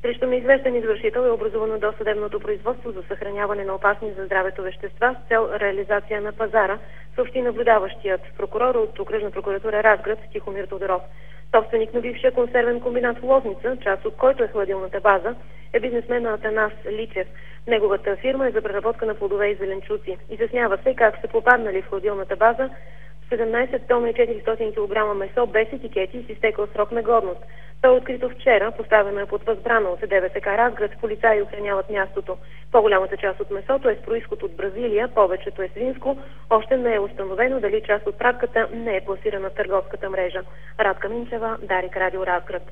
Срещу неизвестен извършител е образувано досъдебното производство за съхраняване на опасни за здравето вещества с цел реализация на пазара, съобщи наблюдаващият прокурор от Окръжна прокуратура Разград Тихомир Тодоров. Собственик на бившия консервен комбинат в Лозница, част от който е хладилната база, е бизнесмен Атанас Личев. Неговата фирма е за преработка на плодове и зеленчуци. Изяснява се как са попаднали в хладилната база 17 тона и 400 кг месо без етикети и с изтекъл срок на годност. То е открито вчера, поставено е под възбрана от ДВСК Разград, полицаи охраняват мястото. По-голямата част от месото е с происход от Бразилия, повечето е свинско, още не е установено дали част от пратката не е пласирана в търговската мрежа. Радка Минчева, Дарик, Радио Разград.